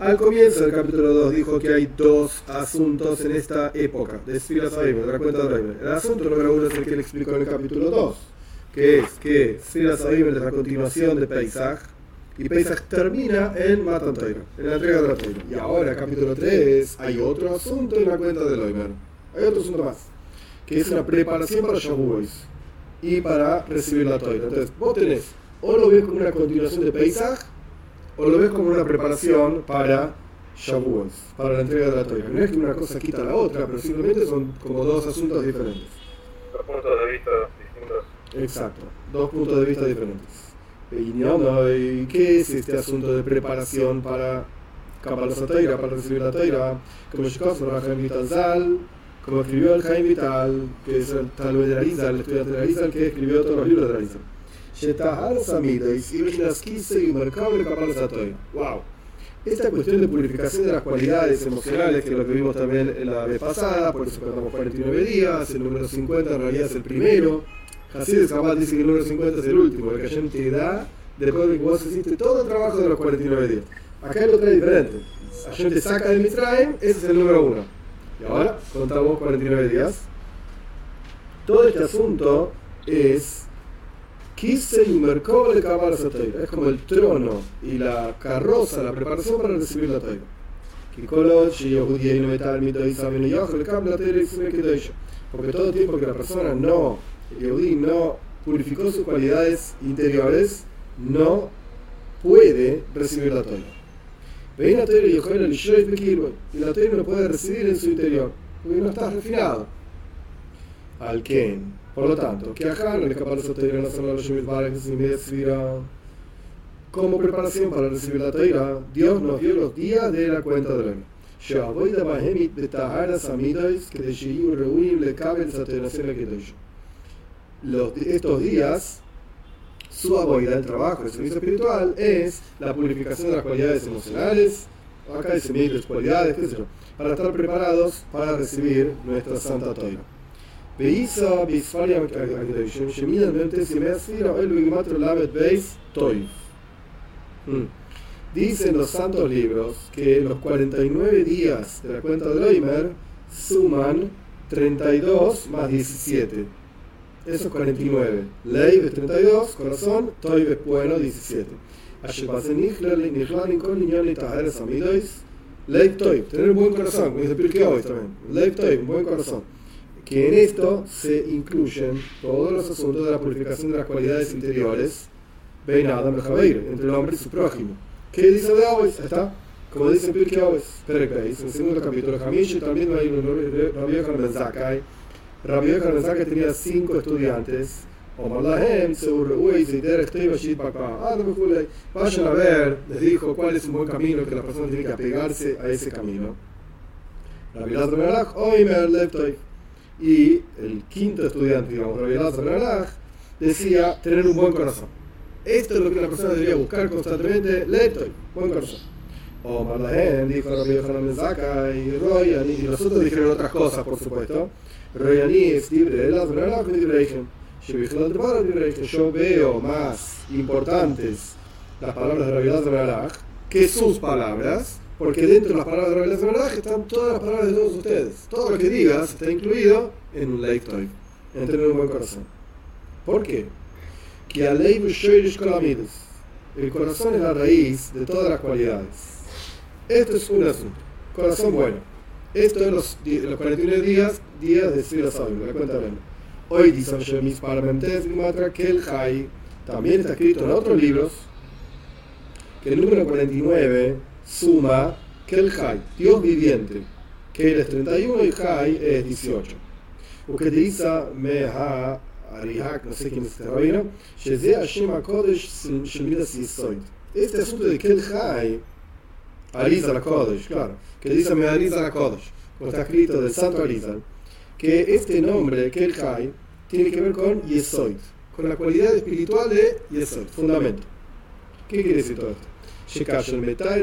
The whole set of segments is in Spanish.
Al comienzo del capítulo 2 dijo que hay dos asuntos en esta época de Sfiras Oimer, de la cuenta de Oimer. El asunto número 1 es el que él explicó en el capítulo 2, que es que Sfiras Oimer es la continuación de Pesach, y Pesach termina en Matan Torah, en la entrega de la Torah. Y ahora, capítulo 3, hay otro asunto en la cuenta del Oimer. Hay otro asunto más, que es una preparación para Shavuos y para recibir la Torah. Entonces, vos tenés, o lo ves como una continuación de Pesach, o lo ves como una preparación para Shavuos, para la entrega de la Torah. No es que una cosa quita la otra, pero simplemente son como dos asuntos diferentes. Dos puntos de vista distintos. Exacto, dos puntos de vista diferentes. ¿Y qué es este asunto de preparación para Kabbalah Torah, para recibir la Torah? Como escribió el Chaim Vital, que es el Talmud de Arizal, el estudiante de Arizal, que escribió todos los libros de Arizal. Wow. Esta cuestión de purificación de las cualidades emocionales, que es lo que vimos también en la vez pasada, por eso contamos 49 días, el número 50 en realidad es el primero. Hasid Chabad dice que el número 50 es el último, el que Hashem te da después de que vos hiciste todo el trabajo de los 49 días. Acá hay otra diferente. Hashem te saca de Mitzrayim, ese es el número 1. Y ahora contamos 49 días. Todo este asunto es Kisei Merkov de Kabbalah Torah. Es como el trono y la carroza, la preparación para recibir la Torah. Porque todo tiempo que la persona el Yehudí no purificó sus cualidades interiores, no puede recibir la Torah. Y la Torah no lo puede recibir en su interior, porque no está refinado. Al Ken. Por lo tanto, que acá no le capaz de Torah no son los como preparación para recibir la Torah, Dios nos dio los días de la cuenta del año. Estos días, su avoida, el trabajo, el servicio espiritual, es la purificación de las cualidades emocionales, acá dice miles de cualidades, qué sé yo, para estar preparados para recibir nuestra Santa Torah. Dicen los santos libros que los 49 días de la cuenta de Oimer suman 32 más 17. Eso es 49. Leiv es 32, corazón, Toiv es bueno, 17. Leiv Toiv, tener un buen corazón, como dice Pirkei Avos también. Leiv Toiv, un buen corazón. Que en esto se incluyen todos los asuntos de la purificación de las cualidades interiores, Bein Adam Bejabeir, entre el hombre y su prójimo. ¿Qué dice de Avos? Está, como dice Pirkei Avos, Perek Beis, en el segundo capítulo, Hamish, también hay Rabbi Yochanan ben Zakkai. Rabbi Yochanan ben Zakkai tenía 5 estudiantes. Vayan a ver, les dijo cuál es un buen camino que la persona tiene que apegarse a ese camino. Rabbi Elazar ben Arach, Oimer Lev Toiv. Y el quinto estudiante, digamos, Rabbi Elazar ben Arach, decía tener un buen corazón. Esto es lo que la persona debería buscar constantemente, Lev Toiv, buen corazón. Omar Lahem, dijo Rabbi Yochanan ben Zakkai, y Royani, y los otros dijeron otras cosas, por supuesto. Royani es libre de Elazar ben Arach, yo veo más importantes las palabras de Rabbi Elazar ben Arach que sus palabras, porque dentro de las palabras de Rabbi Elazar ben Arach están todas las palabras de todos ustedes. Todo lo que digas está incluido en un Lev Toiv, en tener un buen corazón. ¿Por qué? El corazón es la raíz de todas las cualidades. Esto es un asunto. Corazón bueno. Esto es los 49 días de Sfiras Oimer, la cuenta de hoy dice que el Jai también está escrito en otros libros que el número 49 suma que el Jai, Dios viviente, que él es 31 y Jai es 18. Porque te dice Meha Arihak, no sé quién es este rabino, este asunto de que el Jai Arizal HaKodesh, claro, que dice Meha Arizal HaKodesh, como está escrito del Santo Arizal, que este nombre, Kel Jai, tiene que ver con Yesoid, con la cualidad espiritual de Yesoid, fundamento. ¿Qué quiere decir todo esto?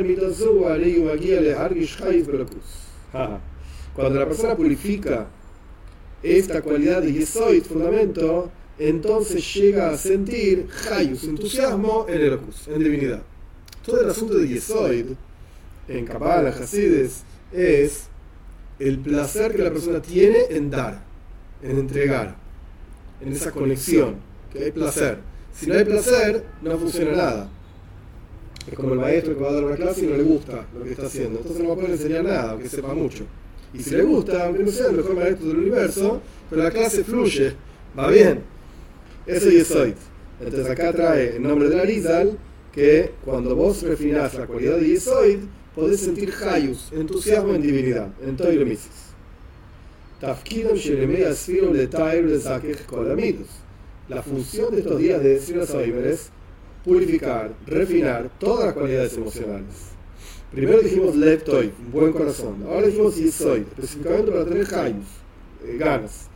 Cuando la persona purifica esta cualidad de Yesoid, fundamento, entonces llega a sentir Hayus, entusiasmo en Elokus, en divinidad. Todo el asunto de Yesoid en Kabbalah, en Hasides, es el placer que la persona tiene en dar, en entregar, en esa conexión, que hay placer. Si no hay placer, no funciona nada. Es como el maestro que va a dar una clase y no le gusta lo que está haciendo, entonces no va a poder enseñar nada, aunque sepa mucho. Y si le gusta, aunque no sea el mejor maestro del universo, pero la clase fluye, va bien. Eso es Yesoid. Entonces acá trae el nombre de Arizal, que cuando vos refinás la cualidad de Yesoid, podés sentir Hayus, entusiasmo en divinidad, en Toiro Mises. Tafkidam Sheremei Asfiro Letair de Sakech Kolamidus. La función de estos días de Sfira Soimer es purificar, refinar todas las cualidades emocionales. Primero dijimos Lev Toiv, un buen corazón. Ahora dijimos Yesoid, específicamente para tener Hayus, ganas.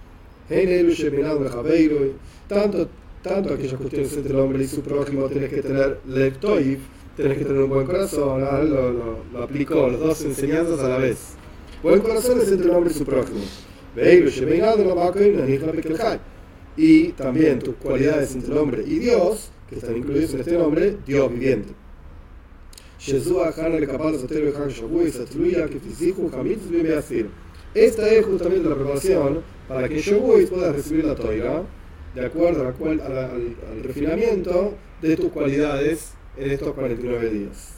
Tanto aquellas cuestiones entre el hombre y su prójimo, tenés que tener Lev Toiv, tenés que tener un buen corazón. Lo aplicó, las dos enseñanzas a la vez. Buen corazón es entre el hombre y su prójimo. Y también tus cualidades entre el hombre y Dios, que están incluidos en este nombre, Dios viviente. Esta es justamente la preparación para que en Shavuot puedas recibir la Torah de acuerdo al refinamiento de tus cualidades en estos 49 días.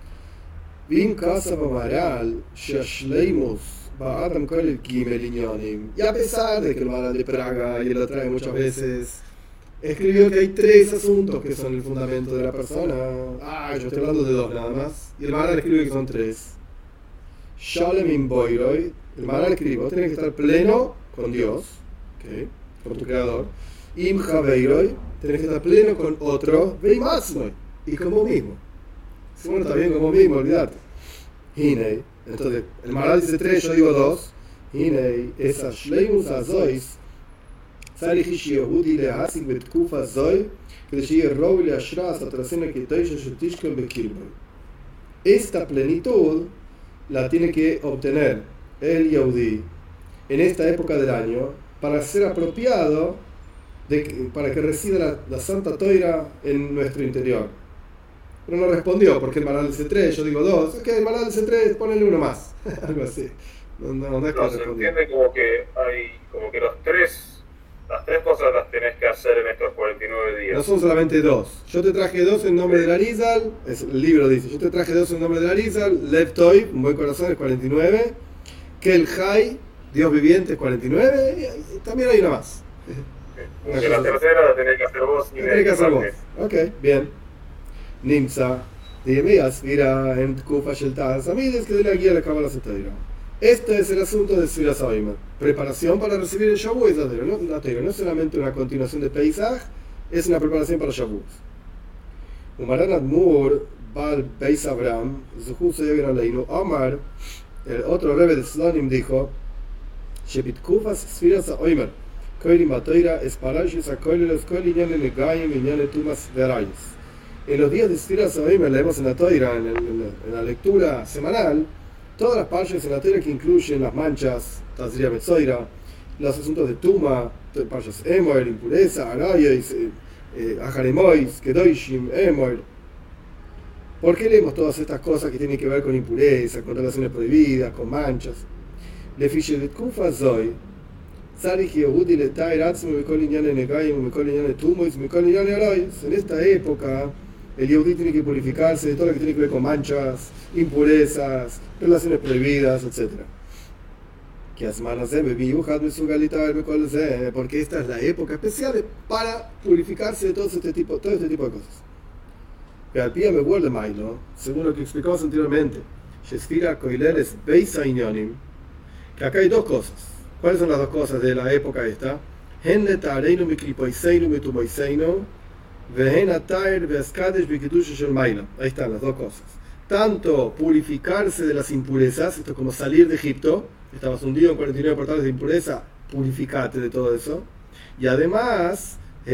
Y a pesar de que el Maharal de Praga, y él lo trae muchas veces, escribió que hay 3 asuntos que son el fundamento de la persona. Yo estoy hablando de 2 nada más. Y el Maharal escribe que son 3. Shalem in Boiroy. El Maharal escribe, vos tenés que estar pleno con Dios, ¿okay?, con tu creador. Im Javeiroy, tenés que estar pleno con otro. Veimasnoy, y con vos mismo. Si uno está bien con vos mismo, olvidate. Hinei. Entonces, el Maharal dice 3, yo digo 2. Hinei, esa Shleimus Azois. Esta plenitud la tiene que obtener el Yehudi en esta época del año para ser apropiado, para que resida la Santa Toira en nuestro interior. Pero no respondió porque el Maharal dice 3, yo digo 2. Es que el Maharal dice 3, ponele uno más. Algo así. No es que se entiende como que las tres cosas las tenés que hacer en estos 49 días. No son solamente 2. Yo te traje 2 en nombre del Arizal, el libro dice, yo te traje 2 en nombre del Arizal, Lev Toiv, un buen corazón, es 49, Kel Hai, Dios viviente, es 49, y también hay una más. Porque la tercera la tenés que hacer vos. La tenés que hacer vos. Ok, bien. Nimsa, dime, aspira en Kufa Sheltaz, Amides, que de la guía la Kabbalah Setoira. Este es el asunto de Sfira Soimer. Preparación para recibir el Shavuot, no es solamente una continuación de Pesach, es una preparación para Shavuot. Umaran Admur, Bal Beis Abraham, Zuhu Seyegan Aleinu, Omar, el otro rebe de Slonim dijo, Shepit Kufas Sfira Soimer, Koirim Batoira, Esparashis, Akoilelos, Koilinyan, Negayim, Inyan, Tumas, Verayis. En los días de Sfira Soimer leemos en la Toira, en la lectura semanal, todas las parches en la Torah que incluyen las manchas, Tazria Metzoira, los asuntos de Tuma, parches Emoer, impureza, Arayos, Ajaremois, Kedoishim, Emoer. ¿Por qué leemos todas estas cosas que tienen que ver con impureza, con relaciones prohibidas, con manchas? Le fiche de Kufa Zoy, Tzarich Yehudi le Tair Atzmo, Mikol Inyane Negayim, Mikol Inyane Tumois, Mikol Inyane Arayos. En esta época, el Yehudi tiene que purificarse de todo lo que tiene que ver con manchas, impurezas, relaciones prohibidas, etc. Porque esta es la época especial para purificarse de todo este tipo de cosas. Pero al pie me vuelve Mailo, según lo que explicamos anteriormente, que acá hay 2 cosas. ¿Cuáles son las 2 cosas de la época esta? Ahí están las 2 cosas. Tanto purificarse de las impurezas, esto es como salir de Egipto, estabas hundido en 49 portales de impureza, purificate de todo eso. Y además,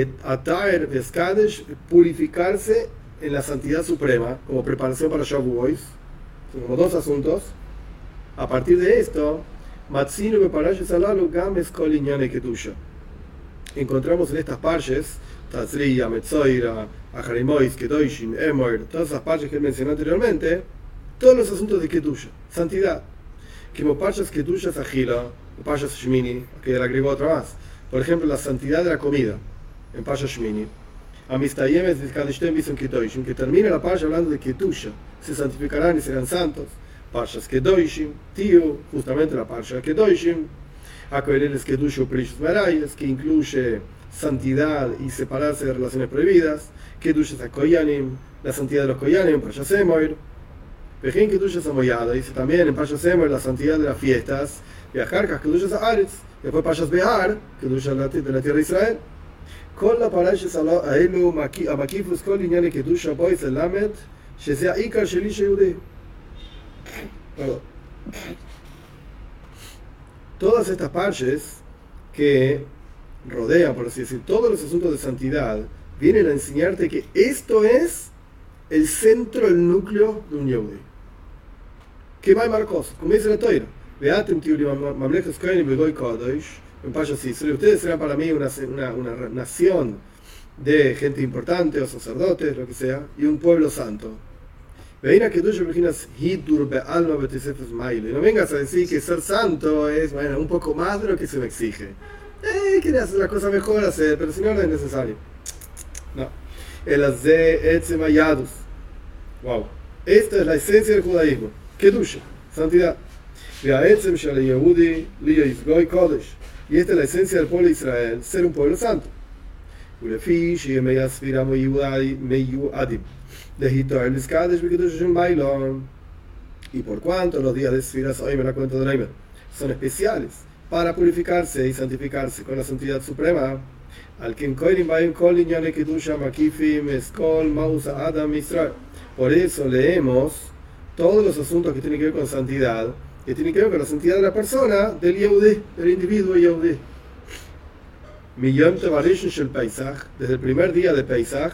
purificarse en la santidad suprema, como preparación para Shavuot. Son como 2 asuntos. A partir de esto, encontramos en estas parches, Tazria, Metzoira, Ajarimois, Kedoishim, Emoer, todas esas parches que él mencionó anteriormente, todos los asuntos de Kedusha, santidad. Como Parshas Kedusha Sahila, o Parshas Shmini, que le agregó otra más. Por ejemplo, la santidad de la comida, en Parshas Shmini. Amistayemes Vizkadishtem Bison Kedoshim, que termina la Parsha hablando de Kedusha, se santificarán y serán santos. Parshas Kedoshim, Tío, justamente la Parsha Kedoshim. Akoeleles Kedusha Prishus Marayes, que incluye santidad y separarse de relaciones prohibidas. Kedusha Sakoyanim, la santidad de los Koyanim, en Parshas Emoir. Pejín Kedusha Samoyada, dice también en Parshas Emoir la santidad de las fiestas. Viajar Kedusha Saaretz, después Parshas Behar, Kedusha de la tierra de Israel. כל הפרשות האלו המקיפות כל ענייני קדושה בויס הלמד שזה העיקר של איש יהודי. Todas estas parches que rodean, por así decir, todos los asuntos de santidad, vienen a enseñarte que esto es el centro, el núcleo de un yehudi. Que va a Marcos, como dice la Toira, Beatem tiurim mamleches kohenim begoy kadosh. En Parshas Yisro, ustedes serán para mí una nación de gente importante o sacerdotes, lo que sea, y un pueblo santo. Y no vengas a decir que ser santo es un poco más de lo que se me exige. Quieres hacer las cosas mejor, hacer, pero si no, no es necesario. No. El Azeetzemayadus. Wow. Esta es la esencia del judaísmo. Kedusha, santidad. Y esta es la esencia del pueblo de Israel, ser un pueblo santo. Y por cuanto los días de Sfiras hoy me la cuento de Reimer son especiales para purificarse y santificarse con la santidad suprema, por eso leemos todos los asuntos que tienen que ver con santidad, que tiene que ver con la santidad de la persona, del Yehudi, del individuo Yehudi. Desde el primer día de Pesach,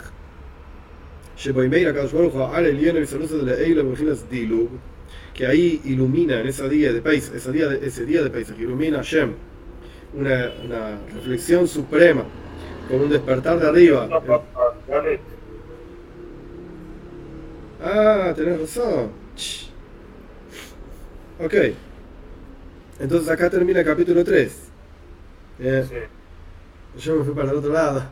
que ahí ilumina en ese día de Pesach, ilumina Hashem una reflexión suprema, con un despertar de arriba. Tenés razón. Ok, entonces acá termina el capítulo 3. Sí. Yo me fui para el otro lado.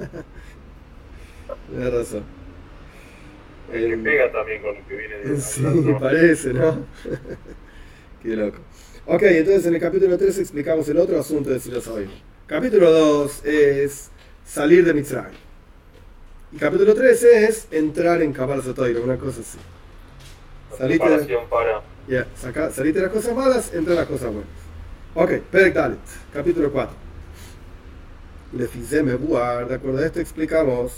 Tienes razón. Que pega también con lo que viene de sí, parece, ¿no? Qué loco. Ok, entonces en el capítulo 3 explicamos el otro asunto de Sfiras Oim. Capítulo 2 es salir de Mitzrayim. Y capítulo 3 es entrar en Kabbalas HaTorah, una cosa así. Salite de las cosas malas, entra en las cosas buenas. Ok, Perek Dalet, capítulo 4. De acuerdo a esto explicamos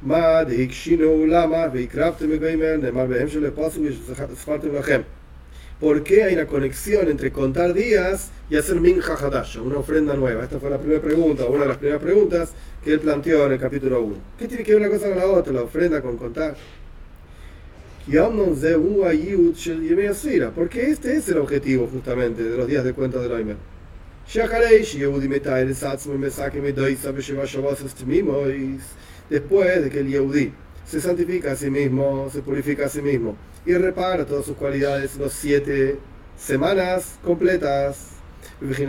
¿por qué hay una conexión entre contar días y hacer Mincha Hadasha, una ofrenda nueva? Esta fue la primera pregunta, una de las primeras preguntas que él planteó en el capítulo 1. ¿Qué tiene que ver una cosa con la otra, la ofrenda con contar? Porque este es el objetivo justamente de los días de cuenta del Oimer. Después de que el Yehudi se santifica a sí mismo, se purifica a sí mismo y repara todas sus cualidades, las 7 semanas completas, esto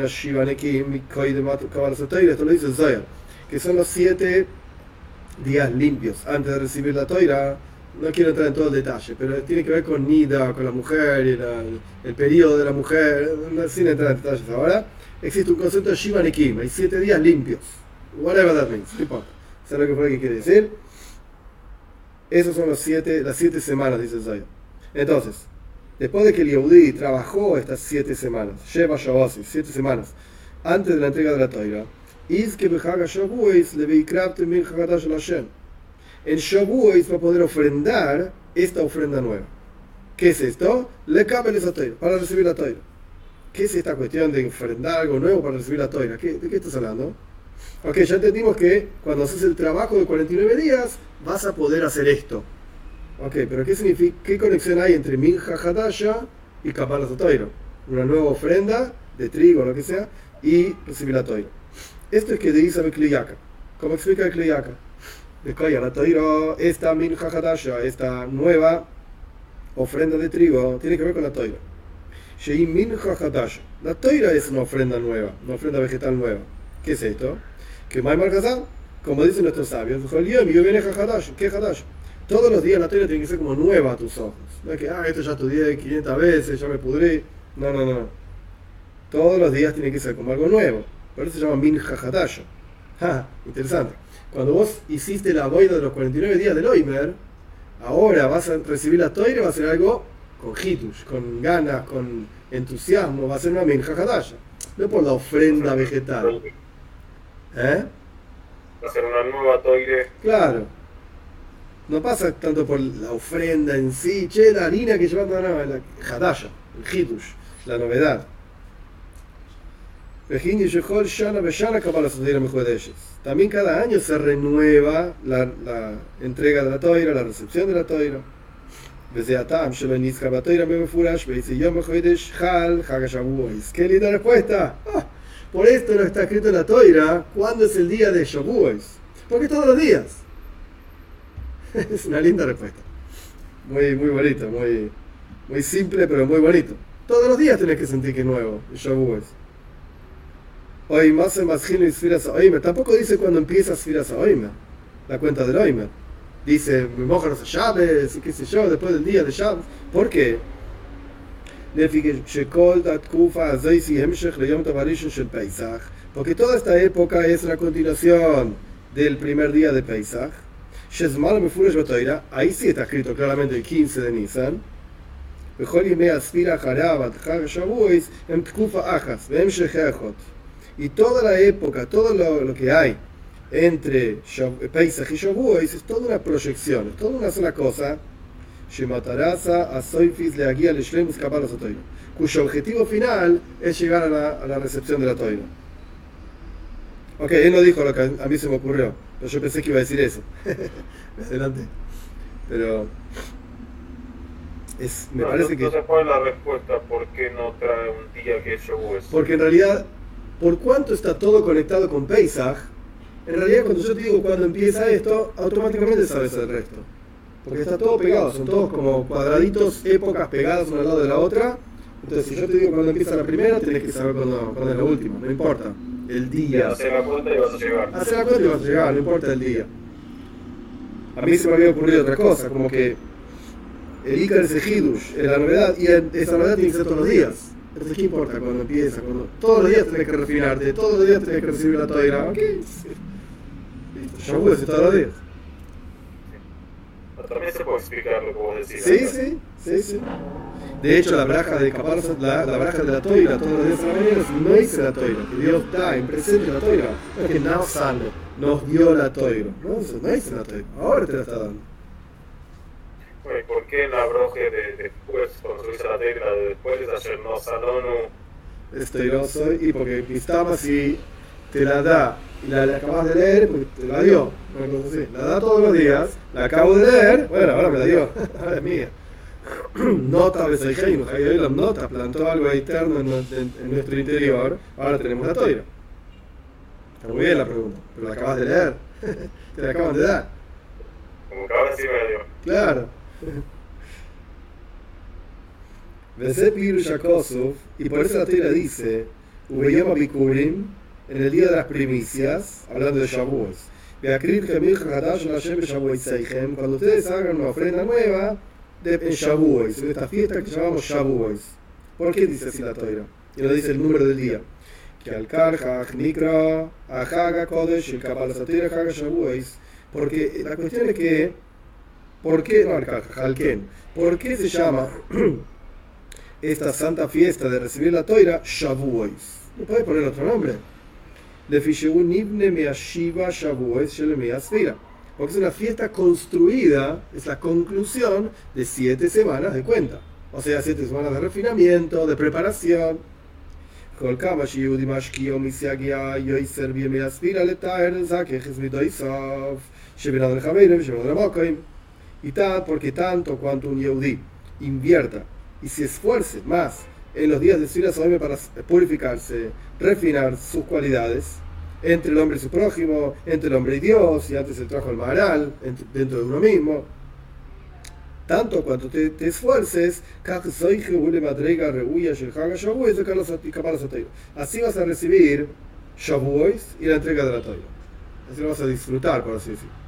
lo dice Zohar, que son los 7 días limpios antes de recibir la Toira. No quiero entrar en todo el detalle, pero tiene que ver con Nida, con la mujer, y el periodo de la mujer, sin entrar en detalles ahora. Existe un concepto de Shiva Nekim, hay 7 días limpios, whatever that means, no importa. ¿Sabes lo que quiere decir? Esas son las 7 semanas, dice el Zohar. Entonces, después de que el Yehudi trabajó estas 7 semanas, Sheva Shabbos, 7 semanas, antes de la entrega de la Torah, en Shavuos va a poder ofrendar esta ofrenda nueva. ¿Qué es esto? Le cabe esa Torah, para recibir la Torah. ¿Qué es esta cuestión de ofrendar algo nuevo para recibir la Torah? ¿De qué estás hablando? Ok, ya entendimos que cuando haces el trabajo de 49 días vas a poder hacer esto. Ok, pero ¿qué significa? ¿Qué conexión hay entre Mincha Hadasha y Kabbalas HaTorah? Una nueva ofrenda de trigo o lo que sea y recibir la Torah. Esto es que dice el Kliyaka. ¿Cómo explica el Kliyaka? La Torah, esta Mincha Hadasha, esta nueva ofrenda de trigo, tiene que ver con la toira. La toira es una ofrenda nueva, una ofrenda vegetal nueva. ¿Qué es esto? Que Maimar Hazal, como dicen nuestros sabios, ¿qué Hadash? Todos los días la toira tiene que ser como nueva a tus ojos. No es que, esto ya estudié 500 veces, ya me pudrí. No. Todos los días tiene que ser como algo nuevo. Por eso se llama Minja Hadash. Interesante. Cuando vos hiciste la boida de los 49 días del Oimer, ahora vas a recibir la toira y va a ser algo con hitush, con ganas, con entusiasmo, va a ser una Minja Hadash. No por la ofrenda vegetal. Va a ser una nueva toira. Claro. No pasa tanto por la ofrenda en sí, la harina que llevan la Hadasha, el hitush, la novedad. También cada año se renueva la entrega de la toira, la recepción de la toira. ¡Qué linda respuesta! Por esto no está escrito en la toira cuándo es el día de Shavuos. Porque todos los días. Es una linda respuesta. Muy bonito, muy simple, pero muy bonito. Todos los días tenés que sentir que es nuevo, el Shavuos. Hoy más gino y Sfiras Oimer. Tampoco dice cuando empieza Sfiras Oimer, la cuenta del Oimer. Dice, mojanos a Shabes, y qué sé yo, después del día de Shabes. ¿Por qué? Porque toda esta época es la continuación del primer día de Pesach. Ahí sí está escrito claramente el 15 de Nisan. Y toda la época, todo lo que hay entre Pesach y Shavuos es toda una proyección, es toda una sola cosa, cuyo objetivo final es llegar a la recepción de la toira. Ok, él no dijo lo que a mí se me ocurrió, pero yo pensé que iba a decir eso. Adelante. Pero me parece que... Entonces, ¿cuál es la respuesta? ¿Por qué no trae un día que es Shavuos? Porque en realidad, por cuanto está todo conectado con Pesach, en realidad cuando yo te digo cuándo empieza esto, automáticamente sabes el resto. Porque está todo pegado, son todos como cuadraditos, épocas pegadas una al lado de la otra. Entonces, si yo te digo cuándo empieza la primera, tenés que saber cuándo es la última, no importa el día. Hacer la cuenta y vas a llegar. Hacer la cuenta y vas a llegar, no importa el día. A mí se me había ocurrido otra cosa, como que el Icar es el Hidush, es la novedad, y esa novedad tiene que ser todos los días. Entonces, ¿qué importa cuando empieza? Todos los días tenés que refinarte, todos los días tenés que recibir la toira. ¿Ok? Ya voy a decir todos los días. También se puede explicar lo que vos decís. Sí. De hecho, la braja de Kapar, la braja de la toira, todos los días de la mañana, no dice la toira, que Dios da en presente la toira. No es que nos dio la toira. No dice la toira, ahora te la está dando. Bueno, ¿por qué en la broje de después, cuando se dice la toira de después, es ayer no salonu? Es toiroso, y porque Pistama si te la da y la acabas de leer, pues te la dio. Una cosa así. La da todos los días, la acabo de leer, bueno, ahora me la dio, ahora es mía. Nota Besaijeinu, Hayailam Nota, plantó algo eterno en nuestro interior, ahora tenemos la toira. Está muy bien la pregunta, pero la acabas de leer, te la acaban de dar. Como que ahora sí me la dio. Claro. Besé Pirush Akosov, y por eso la toira dice, Ubeyom Abikurim, en el día de las primicias, hablando de Shavuos. Cuando ustedes hagan una ofrenda nueva en Shavuos, en esta fiesta que llamamos Shavuos. ¿Por qué dice así la toira? Y nos dice el número del día. Que al Karjach, Nikra, Ahaga Kodesh, el Kabbalah Satira, Haga Shavuos. Porque la cuestión es que, ¿por qué? No, al Karjach, al Ken. ¿Por qué se llama esta santa fiesta de recibir la toira Shavuos? ¿No puede poner otro nombre? Porque es una fiesta construida, es la conclusión de 7 semanas de cuenta. O sea, 7 semanas de refinamiento, de preparación. Y tal, porque tanto cuanto un Yehudí invierta y se esfuerce más en los días de Sfiras Oimer para purificarse, refinar sus cualidades entre el hombre y su prójimo, entre el hombre y Dios, y antes se trajo el Maharal dentro de uno mismo. tanto cuanto te esfuerces, así vas a recibir Shavuot y la entrega de la Torah. Así lo vas a disfrutar, por así decirlo.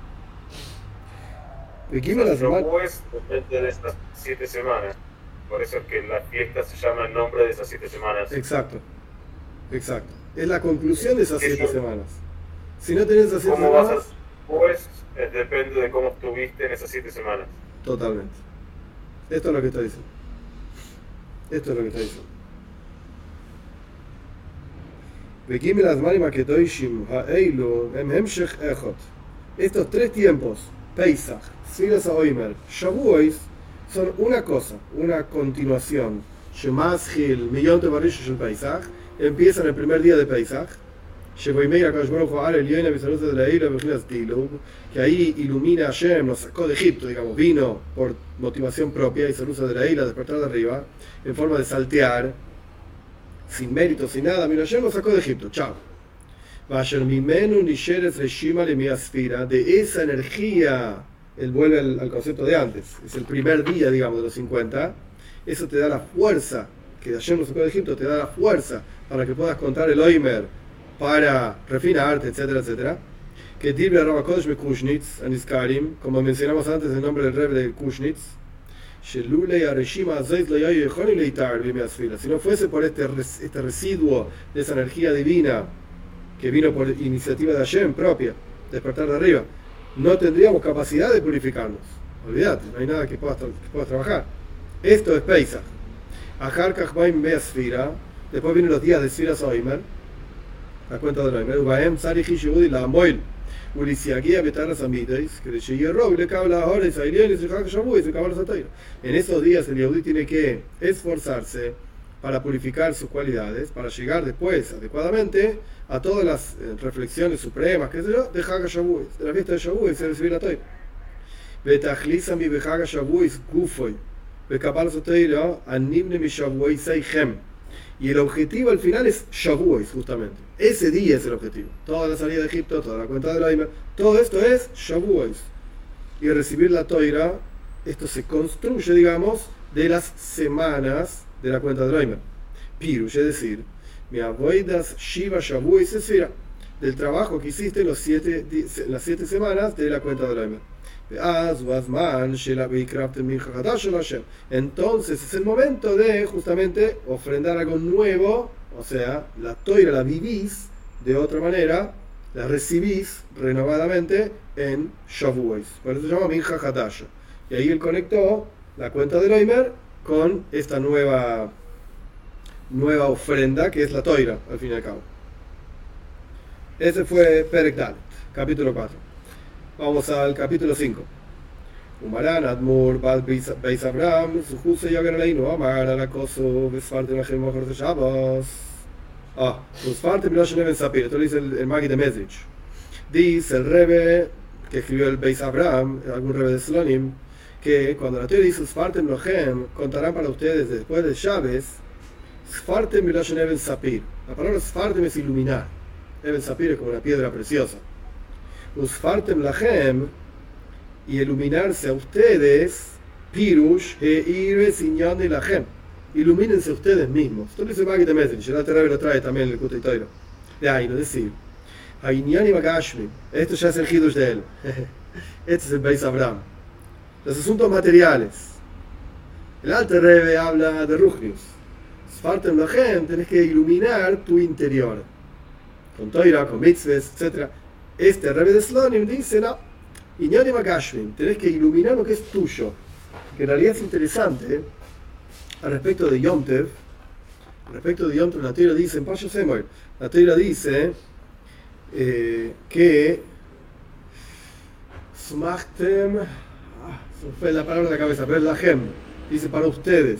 Shavuot depende de estas 7 semanas. Por eso es que la fiesta se llama el nombre de esas 7 semanas. Exacto. Es la conclusión de esas 7 semanas. Si no tenés esas 7 semanas... Pues depende de cómo estuviste en esas 7 semanas. Totalmente. Esto es lo que está diciendo. Estos 3 tiempos, Pesach, Sfiras HaOmer, Shavuos, son una cosa, una continuación. Shemashil, Millón de Barrish el Pesach, empiezan el primer día de Pesach. Que ahí ilumina a Hashem, nos sacó de Egipto, digamos, vino por motivación propia y se usa de la isla, despertar de arriba, en forma de saltear, sin mérito, sin nada. Mira, Hashem nos sacó de Egipto, chao. De esa energía, él vuelve al concepto de antes, es el primer día, digamos, de los 50, eso te da la fuerza, que Hashem nos sacó de Egipto, te da la fuerza para que puedas contar el Oimer, para refinarte, etcétera, etcétera. Que Dibra Rabba Kodesh me Kushnitz, Aniskarim, como mencionamos antes el nombre del Rebbe de Kushnitz, si no fuese por este residuo de esa energía divina que vino por iniciativa de Hashem propia, despertar de arriba, no tendríamos capacidad de purificarnos. Olvídate, no hay nada que puedas trabajar. Esto es Pesach. Después vienen los días de Sfiras HaOmer, la cuenta de la Omer, en esos días el Yehudi tiene que esforzarse para purificar sus cualidades, para llegar después adecuadamente a todas las reflexiones supremas, qué sé yo, de Hag HaShavuot, de la fiesta de Shavuot, y se recibir la Torah. Y el objetivo al final es Shavuot, justamente. Ese día es el objetivo. Toda la salida de Egipto, toda la cuenta de la Omer, todo esto es Shavuot. Y recibir la Torah, esto se construye, digamos, de las semanas de la cuenta de la Omer. Pirush, es decir, mi avoidas Shiva Shavuot y Sefira, del trabajo que hiciste en las 7 semanas de la cuenta de la Omer. Entonces es el momento de justamente ofrendar algo nuevo, o sea, la Torah la vivís de otra manera, la recibís renovadamente en Shavuos. Por eso se llama Mincha Hadasha. Y ahí él conectó la cuenta del Omer con esta nueva ofrenda que es la Torah, al fin y al cabo. Ese fue Perek Dalet, capítulo 4. Vamos al capítulo 5. Umaran Admur Bal Beis Abraham, Suhuse Yagaraleinu, Amar Alakoso, Vesfarte Machem Mochor de Shabbos. Vesfarte Milosh Neven Sapir, esto lo dice el Magi de Mezrich. Dice el Rebbe que escribió el Beis Abraham, algún Rebbe de Slonim, que cuando la Torah dice Sfartem Lochem, contarán para ustedes después de Shabbos, Sfartem Milosh Neven Sapir. La palabra Sfartem es iluminar. Neven Sapir es como una piedra preciosa. Usfartem lachem, y iluminarse a ustedes, pirush ires inyane lachem, ilumínense ustedes mismos. Esto lo dice Magi de Mezrich, el Rebbe lo trae también en el Kutei Torah. De ahí, no decir, Hainyani Magashmi, esto ya es el Hidush de él. Este es el Beis Abraham. Los asuntos materiales. El Alter Rebbe habla de Ruchnius. Usfartem lachem, tenés que iluminar tu interior. Con Torah, con mitzvahs, etc. Este Rebbe de Slonim dice, no, Inyani Magashvim, tenés que iluminar lo que es tuyo. Que en realidad es interesante, al respecto de Yom Tev, la Torah dice, en Pasha Semoy, la Torah dice que Smachtem, se fue la palabra de la cabeza, pero es Lahem, dice para ustedes.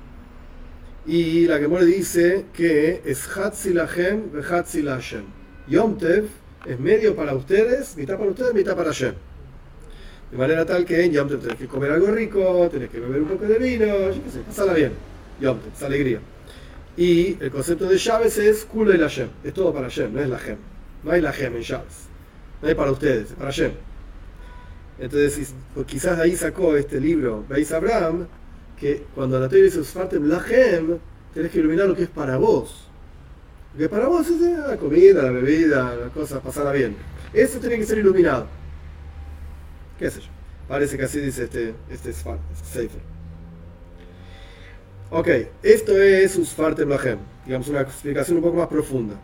Y la Gemara dice que es Hatzi Lahem ve Hatzi Lashem. Yom Tev es medio para ustedes, mitad para Hashem. De manera tal que en Yom Tov tenés que comer algo rico, tenés que beber un poco de vino, yo qué sé, pasala bien. Yom Tov, es alegría. Y el concepto de Shabbos es Kula y la Hashem. Es todo para Hashem, no es la Hashem. No hay la Hashem en Shabbos. No hay para ustedes, es para Hashem. Entonces, pues quizás ahí sacó este libro, Beis Abraham, que cuando la Torah dice Usfartem Lachem, tenés que iluminar lo que es para vos. Lo que es para vos es la comida, la bebida, la cosa, pasarla bien. Eso tiene que ser iluminado. ¿Qué sé yo? Parece que así dice este Sefer. Ok, esto es Usfartem Lachem. Digamos una explicación un poco más profunda.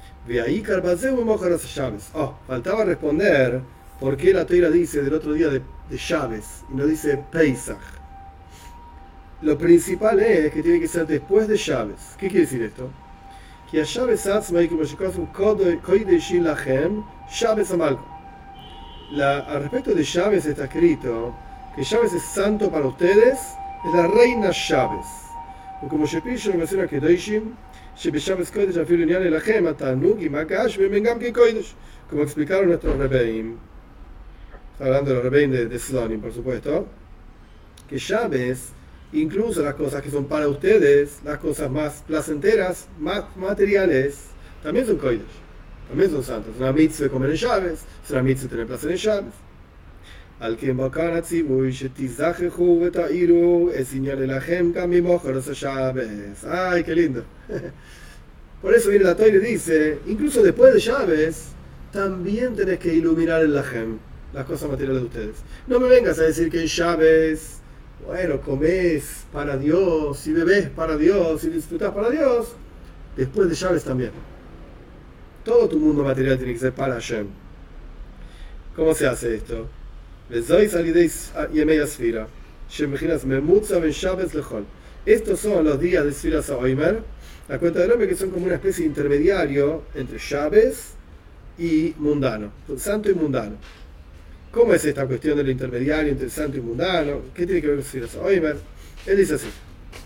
Faltaba responder por qué la Torah dice del otro día de Shabbos y no dice Pesach. Lo principal es que tiene que ser después de Shabbos. ¿Qué quiere decir esto? Que a Shabbos al respecto de Shabbos está escrito que Shabbos es santo para ustedes, es la reina Shabbos. O como Shepillo lo menciona que Doishim, como explicaron nuestros Rebbeim, hablando de los Rebbeim de Slonim, por supuesto, que Shabbos, incluso las cosas que son para ustedes, las cosas más placenteras, más materiales, también son Kodesh, también son santos. Es una mitzvah comer en Shabbos, es una mitzvah tener placer en Shabbos. Al que invocan a Tzibuy, Shetizajehu Betairu, es señal de la Gemka, mi mojoros a Shabbos. ¡Ay, qué lindo! Por eso viene la Torah y dice, incluso después de Shabbos, también tenés que iluminar el Lahem, las cosas materiales de ustedes. No me vengas a decir que en Shabbos, bueno, comés para Dios, y bebés para Dios, y disfrutás para Dios. Después de Shabbos también. Todo tu mundo material tiene que ser para Hashem. ¿Cómo se hace esto? Estos son los días de Sfiras HaOmer, la cuenta del hombre, que son como una especie de intermediario entre Shabbos y mundano, santo y mundano. ¿Cómo es esta cuestión del intermediario entre santo y mundano? ¿Qué tiene que ver con Sfiras HaOmer? Él dice así: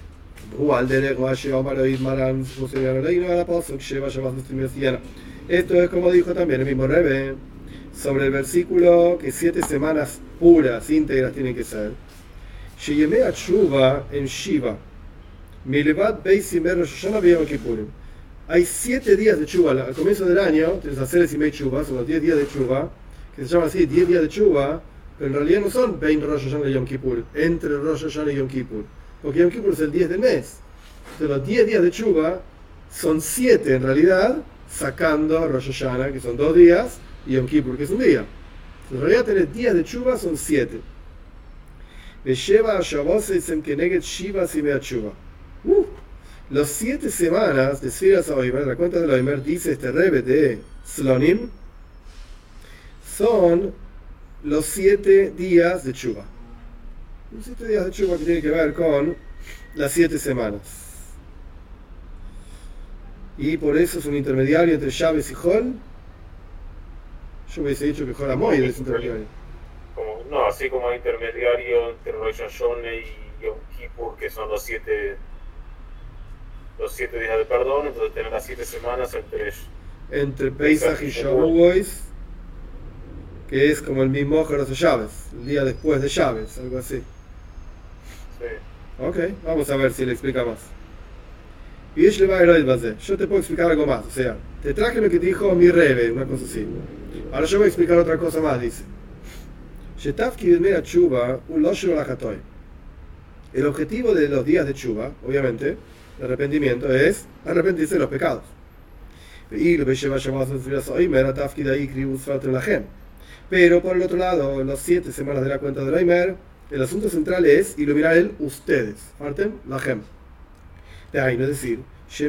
esto es como dijo también el mismo Rebbe sobre el versículo que 7 semanas puras, íntegras tienen que ser. Sheyemei Tshuva en Shiva. Milevat Beis Yimei Rosh Hashanah v'Yom Kippurim. Hay 7 días de Tshuva al comienzo del año. Tienes hacer el Yimei Tshuva, son los 10 días de Tshuva, que se llaman así 10 días de Tshuva, pero en realidad no son 20 Rosh Hashanah y Yom Kippur, entre Rosh Hashanah y Yom Kippur, porque Yom Kippur es el 10 del mes. Entonces los 10 días de Tshuva son 7 en realidad, sacando Rosh Hashanah, que son 2 días, y Yom Kippur, que es un día. En realidad tener días de Tshuva son 7. Los 7 semanas de Sfiras HaOmer, la cuenta del Omer, dice este Rebbe de Slonim, son los 7 días de Tshuva. Los 7 días de Tshuva que tienen que ver con las 7 semanas. Y por eso es un intermediario entre Shabbos y Hol. Yo hubiese dicho que Hol Amoy es intermediario. No, así como hay intermediario entre Rosh Hashanah y Yom Kippur, que son los 7 días de perdón, entonces tener las 7 semanas entre Pesach y Shavuot, que es como el mismo Rosh Shabbos, el día después de Shabbos, algo así. Sí. Ok, vamos a ver si le explica más. Y yo te puedo explicar algo más, o sea, te traje lo que dijo mi Rebbe, una cosa así. Ahora yo voy a explicar otra cosa más, dice. El objetivo de los días de Tshuva, obviamente, el arrepentimiento, es arrepentirse de los pecados. Pero por el otro lado, en las 7 semanas de la cuenta del Omer, el asunto central es iluminar el ustedes. Fartem lachem. Es decir,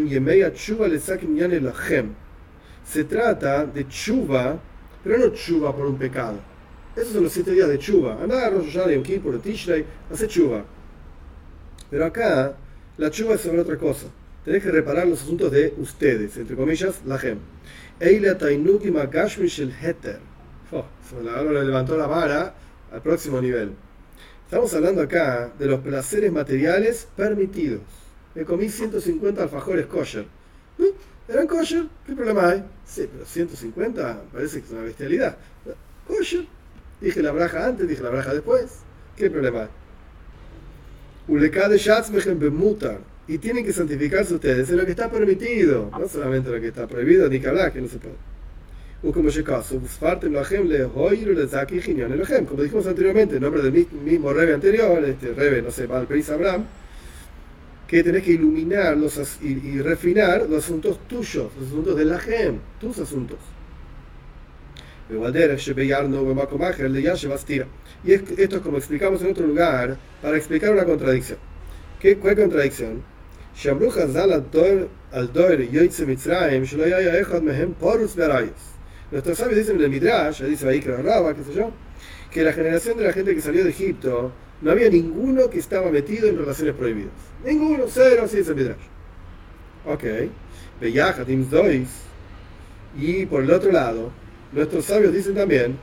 se trata de Tshuva, pero no Tshuva por un pecado. Esos son los 7 días de Tshuva. Andá a Rosh Hashanah, Yom Kippur, Tishrei, hace Tshuva. Pero acá, la Tshuva es sobre otra cosa. Tenés que reparar los asuntos de ustedes, entre comillas, lachem. Eila Tainukim Agashmi Shel Heter. Ahora le levantó la vara al próximo nivel. Estamos hablando acá de los placeres materiales permitidos. Me comí 150 alfajores kosher. ¿Eran kosher? ¿Qué problema hay? Sí, pero 150 parece que es una bestialidad. Kosher. Dije la braja antes, dije la braja después. ¿Qué problema hay? Ulekade shatzmechem bemutar. Y tienen que santificarse ustedes en lo que está permitido, no solamente lo que está prohibido, ni que hablar, que no se puede. como dijimos anteriormente, en nombre del mismo Rebe anterior, este Rebe, no sé, Baal Peris Abraham, que tenés que iluminar y refinar los asuntos tuyos, los asuntos de la Gem, tus asuntos. Y esto es como explicamos en otro lugar, para explicar una contradicción. ¿Cuál contradicción? Nuestros sabios dicen en el Midrash, dice Vaikra Raba, qué sé yo, que la generación de la gente que salió de Egipto no había ninguno que estaba metido en relaciones prohibidas. Ninguno, cero, así dice el Midrash. Ok. Y por el otro lado, nuestros sabios dicen también,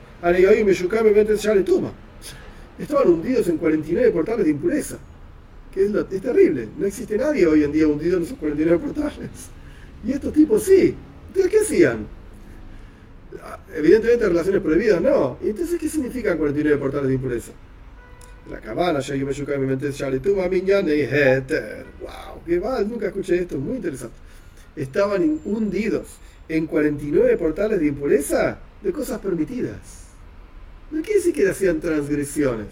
estaban hundidos en 49 portales de impureza. Que es terrible. No existe nadie hoy en día hundido en esos 49 portales. Y estos tipos sí. Entonces, ¿qué hacían? Evidentemente relaciones prohibidas, no. ¿Y entonces qué significan 49 portales de impureza? La cabana, ya yo me yuca mi mente, wow, qué mal, nunca escuché esto, muy interesante. Estaban hundidos en 49 portales de impureza de cosas permitidas. No quiere decir que hacían transgresiones.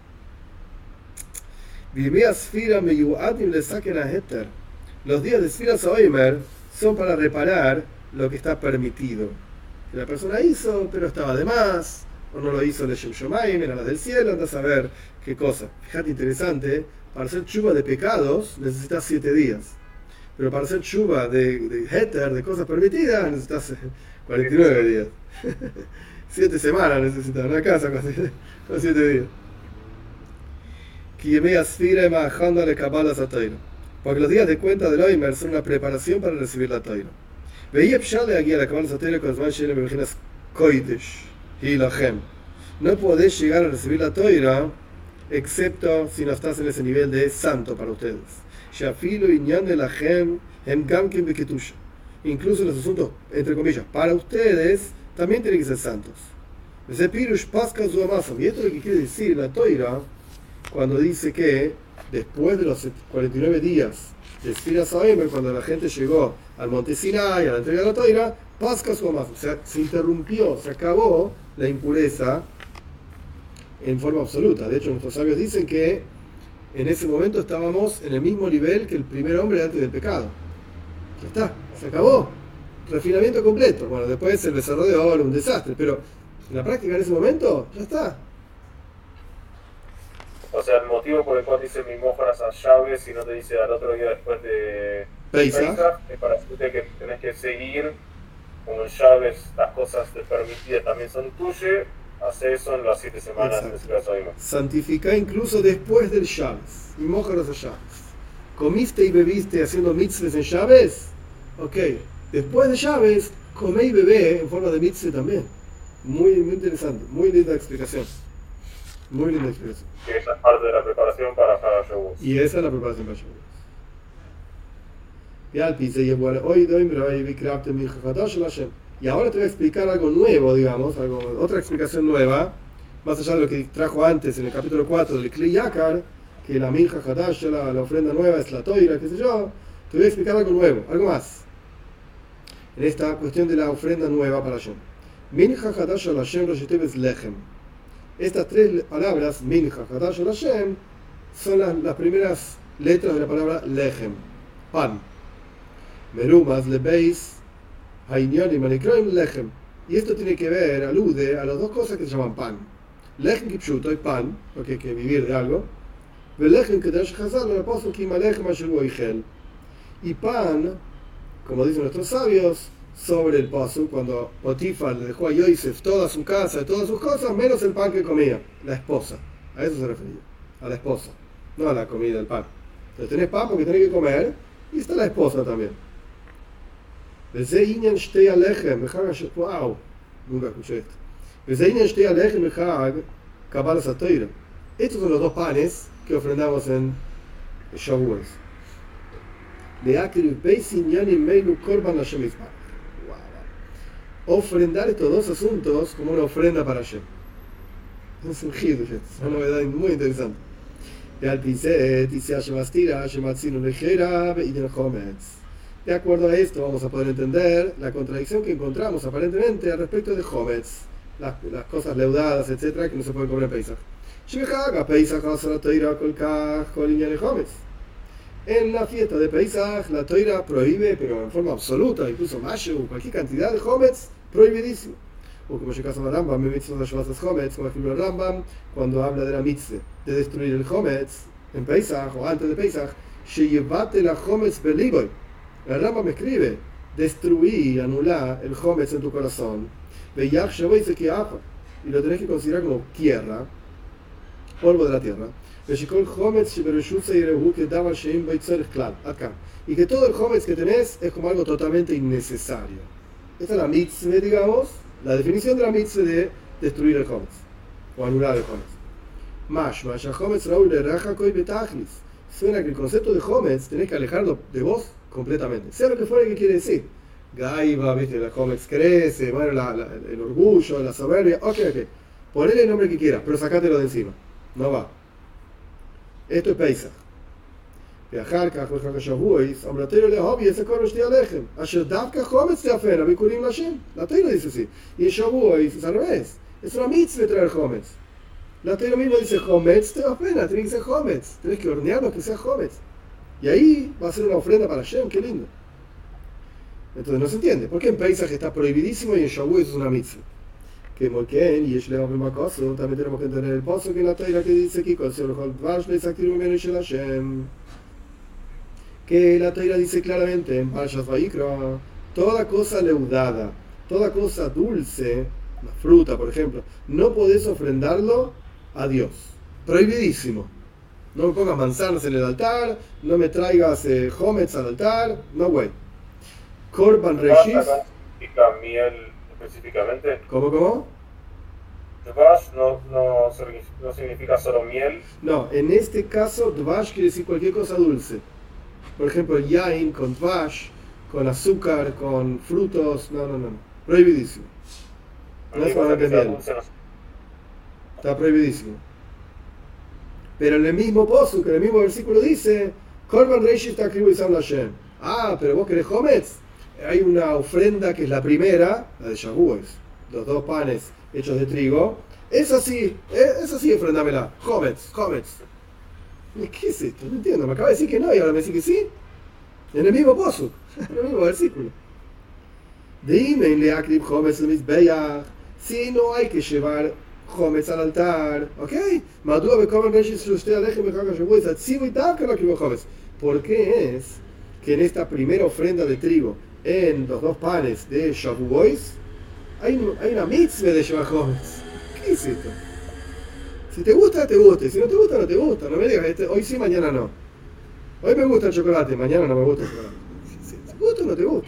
Los días de Sfira Soimer son para reparar lo que está permitido. Que la persona hizo, pero estaba de más, o no lo hizo de Shem Shomayim, en las del cielo, anda a saber qué cosa. Fíjate, interesante, para hacer chuva de pecados necesitas 7 días. Pero para hacer chuva de heter, de cosas permitidas, necesitas 49 días. 7 semanas necesitas, una casa con 7 días. Porque los días de cuenta del Oimer son una preparación para recibir la Toira. No podés llegar a recibir la Toira excepto si no estás en ese nivel de santo para ustedes. Incluso los asuntos, entre comillas, para ustedes también tienen que ser santos. Y esto es lo que quiere decir la Toira cuando dice que después de los 49 días de Sfira Soimer, cuando la gente llegó al monte Sinai, a la entrega de la Toira, Pascas o más, o sea, se interrumpió, se acabó la impureza en forma absoluta. De hecho, nuestros sabios dicen que en ese momento estábamos en el mismo nivel que el primer hombre antes del pecado. Ya está, se acabó. Refinamiento completo. Bueno, después el becerro de oro, un desastre, pero en la práctica en ese momento, ya está. O sea, el motivo por el cual dice Mimójaras a llaves y no te dice al otro día después de Pesach es para decirte que tenés que seguir como en llaves, las cosas permitidas también son tuyas, hace eso en las 7 semanas de Sfira Soimer. Santifica incluso después del Shabbos, Mimójaras a llaves. ¿Comiste y bebiste haciendo mitzvahs en llaves? Ok, después de llaves, come y bebé en forma de mitzvah también. Muy, muy interesante, muy linda explicación. Muy linda explicación. Que esa es parte de la preparación para Hag Shavuos. Y esa es la preparación para Shavuos. Y ahora te voy a explicar algo nuevo, digamos, otra explicación nueva, más allá de lo que trajo antes en el capítulo 4 del Kli Yakar, que la Minja Hadash, la ofrenda nueva es la Toira, qué sé yo. Te voy a explicar algo nuevo, algo más. En esta cuestión de la ofrenda nueva para Hashem. Minja Hadash al Hashem Roshiteves Lechem. Estas 3 palabras, Minja Hadash al Hashem, son las primeras letras de la palabra Lechem, pan. Merumas lebeis hainyonim anikroim lechem. Y esto tiene que ver, alude a las 2 cosas que se llaman pan. Lechem kipshuto, hay pan, porque hay que vivir de algo. Velechem kedash chazal lo apóstol kim alechem asher boichel. Y pan, como dicen nuestros sabios, sobre el paso, cuando Potifar le dejó a Yosef toda su casa y todas sus cosas, menos el pan que comía, la esposa. A eso se refería, a la esposa, no a la comida, el pan. Entonces tenés pan porque tenés que comer, y está la esposa también. Wow, nunca escuché esto. Estos son los 2 panes que ofrendamos en Shavuos. Ofrendar estos 2 asuntos como una ofrenda para Hashem. Es un giro, es una novedad muy interesante. De acuerdo a esto, vamos a poder entender la contradicción que encontramos aparentemente al respecto de Hometz, las cosas leudadas, etcétera, que no se pueden comer en Pesach. En la fiesta de Pesach, la Toira prohíbe, pero en forma absoluta, incluso Mashu, cualquier cantidad de Hometz, prohibidísimo. O como se casa el Rambam, como escribió el Rambam, cuando habla de la mitzvah de destruir el Hometz en Pesach o antes de Pesach, la Hometz beliboy. El Rambam escribe, destruí, anulá el Hometz en tu corazón, y lo tenés que considerar como tierra, polvo de la tierra, y que todo el Hometz que tenés es como algo totalmente innecesario. Esta es la mitzvah, digamos, la definición de la mitzvah de destruir el Hometz o anular el Hometz. Suena que el concepto de Hometz tenés que alejarlo de vos completamente, sea lo que fuera que quiere decir. Gaiva, viste, la Hometz crece, bueno, el orgullo, la soberbia, ok, ponele el nombre que quieras, pero sacátelo de encima, no va. Esto es Pesach. ואחר כך בחג השבועס, אמרתנו להובי את כל שתי הלחם, אשר דווקא חומץ תאפנה ביקורים לשם. La Torah dice así. Y en Shavuos es al revés. Es una mitzvah traer Hometz. La Torah mismo dice Hometz teafena, tiene que ser Hometz. Tienes que hornearlo que sea Hometz. Y ahí va a ser una ofrenda para Hashem, qué lindo. Entonces no se entiende. ¿Por qué en Pesach está prohibidísimo y en Shavuos es una mitzvah? Que Molken y Eshleo Bimakoso, también tenemos que entender el paso que en la Torah que dice aquí, con Serojol Dvash le Saktiru Menu Shel Hashem. Que la Torah dice claramente en Parshas Vayikra, toda cosa leudada, toda cosa dulce, la fruta por ejemplo, no podés ofrendarlo a Dios. Prohibidísimo. No me pongas manzanas en el altar, no me traigas Hometz al altar, no way. Korban Reshis. Miel específicamente. ¿Cómo? Dvash no significa solo miel. No, en este caso Dvash quiere decir cualquier cosa dulce. Por ejemplo, el yain con dvash, con azúcar, con frutos, no. Prohibidísimo. No es para miel. Está prohibidísimo. Pero en el mismo posuk, en el mismo versículo dice, Korban Reishis Takribu Isam Lashem. Ah, pero vos querés Hometz. Hay una ofrenda que es la primera, la de Shavuos, los 2 panes hechos de trigo. Esa sí, ofrendámela. Hometz. ¿Qué es esto? No entiendo, me acaba de decir que no y ahora me dice que sí. En el mismo posuk, en el mismo versículo. Dime le akrib Hometz lemizbeach. Si no hay que llevar Hometz al altar, ¿ok? Madua bekomen reshis shushtei alechem bechag hashavuos atzivu davka lo akrib Hometz. ¿Por qué es que en esta primera ofrenda de trigo, en los 2 panes de Shavuos, hay una mitzvah de llevar Hometz? ¿Qué es esto? Si te gusta, te gusta. Si no te gusta, no te gusta. No me digas, hoy sí, mañana no. Hoy me gusta el chocolate, mañana no me gusta el chocolate. Si te gusta o no te gusta.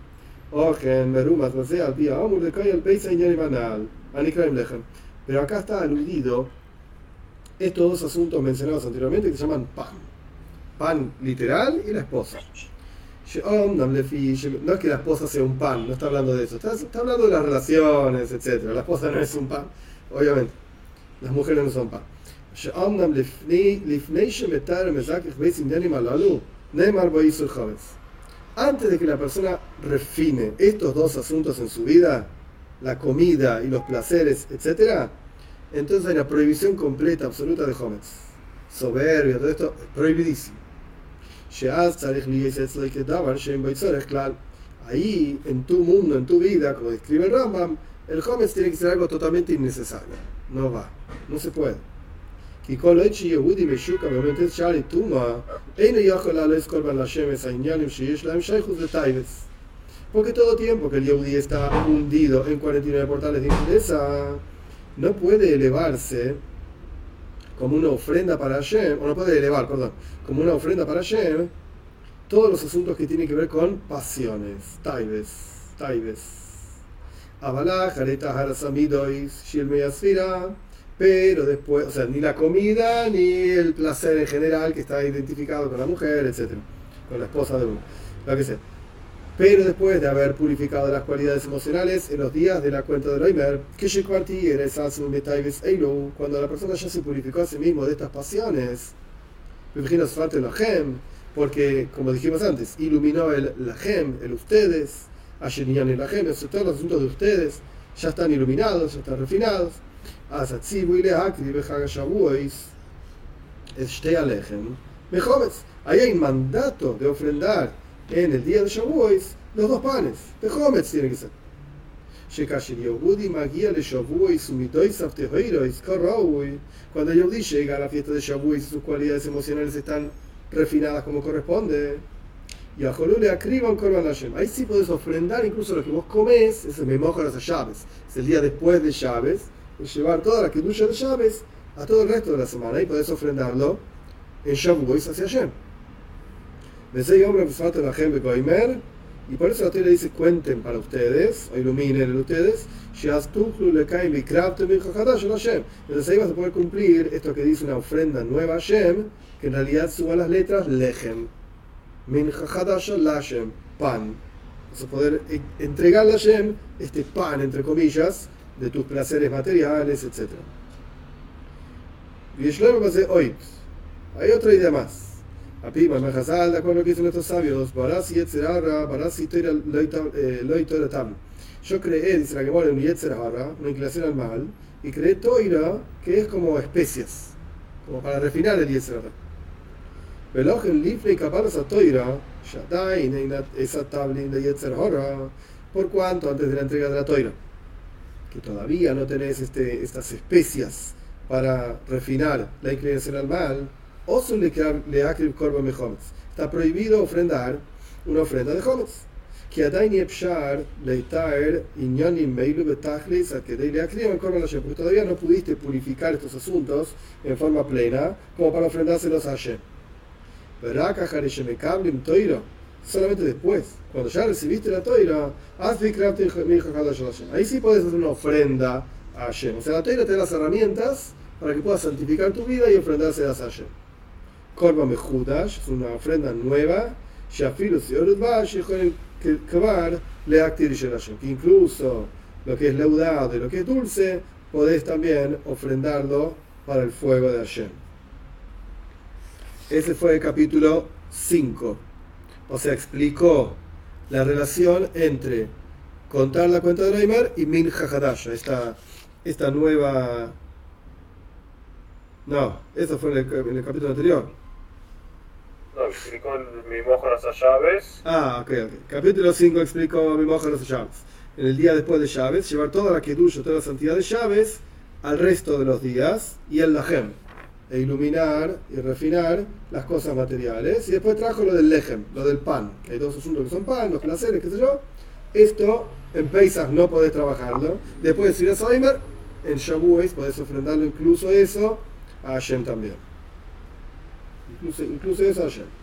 Pero acá está aludido estos 2 asuntos mencionados anteriormente que se llaman pan. Pan literal y la esposa. No es que la esposa sea un pan, no está hablando de eso. Está hablando de las relaciones, etc. La esposa no es un pan, obviamente. Las mujeres no son pan. Antes de que la persona refine estos 2 asuntos en su vida, la comida y los placeres, etc., entonces hay una prohibición completa, absoluta de Hometz. Soberbia, todo esto es prohibidísimo. Ahí, en tu mundo, en tu vida, como describe el Rambam, el Hometz tiene que ser algo totalmente innecesario. No va, no se puede. Porque todo tiempo que el Yehudi está hundido en 49 portales de impureza, no puede elevarse como una ofrenda para Hashem, como una ofrenda para Hashem, todos los asuntos que tienen que ver con pasiones, taives. Pero después, o sea, ni la comida ni el placer en general que está identificado con la mujer, etc., con la esposa de uno, lo que sea. Pero después de haber purificado las cualidades emocionales en los días de la cuenta del Oimer, cuando la persona ya se purificó a sí mismo de estas pasiones, porque, como dijimos antes, iluminó el Lahem, el ustedes, Asher Inyan el Lahem, todos los asuntos de ustedes ya están iluminados, ya están refinados. Ahí hay mandato de ofrendar en el día de Shavuos los dos panes. Bejometz tiene que ser. Cuando Yehudi llega a la fiesta de Shavuos y sus cualidades emocionales están refinadas como corresponde, y a Jolú le acriban Korban Hashem. Ahí sí puedes ofrendar incluso lo que vos comés, ese Memojaras a Shabbos, es el día después de Shabbos, y llevar toda la kedusha de Shabbos a todo el resto de la semana y podés ofrendarlo en Shavuos hacia Hashem. Y por eso la Torah dice: cuenten para ustedes, o iluminen ustedes, entonces ahí vas a poder cumplir esto que dice una ofrenda nueva a Hashem, que en realidad suman las letras Lechem, Mincha Hadasha Lashem, pan. Vas a poder entregarle a Hashem este pan, entre comillas, de tus placeres materiales, etc. Y hoy hay otra idea más. Apima, me jazal, de acuerdo con lo que dicen nuestros sabios, Barasi Yetzerara, Barasi Toira Loy Tam. Yo creé, dice la Gemara, un Yetzerara, una inclinación al mal, y creé Toira, que es como especias, como para refinar el Yetzerara. Velojen Lifley Kapalas a Toira, Shadai, esa tablin de Yetzerara, por cuanto antes de la entrega de la Toira, que todavía no tenés estas especias para refinar la inclinación al mal, está prohibido ofrendar una ofrenda de Hometz. Porque todavía no pudiste purificar estos asuntos en forma plena como para ofrendárselos a Hashem. Solamente después, cuando ya recibiste la Toira, ahí sí puedes hacer una ofrenda a Hashem. O sea, la Toira te da las herramientas para que puedas santificar tu vida y ofrendárselas a Hashem. Korban Mejudash es una ofrenda nueva, que incluso lo que es leudado y lo que es dulce, podés también ofrendarlo para el fuego de Hashem. Ese fue el capítulo 5. O sea, explicó la relación entre contar la cuenta de Reimer y Mincha Hadasha, esta nueva... No, eso fue en el capítulo anterior. No, explicó Memojaras a Shabbos. Ok. Capítulo 5 explicó Memojaras a Shabbos. En el día después de Shabbos, llevar toda la kedusha, toda la santidad de Shabbos al resto de los días y el Lahem, e iluminar y refinar las cosas materiales. Y después trajo lo del Lechem, lo del pan. Hay dos asuntos que son pan, los placeres, qué sé yo. Esto en Pesach no podés trabajarlo. Después de Sfiras Omer, en Shavuos podés ofrendarlo incluso eso a Hashem también. Incluso eso a Hashem.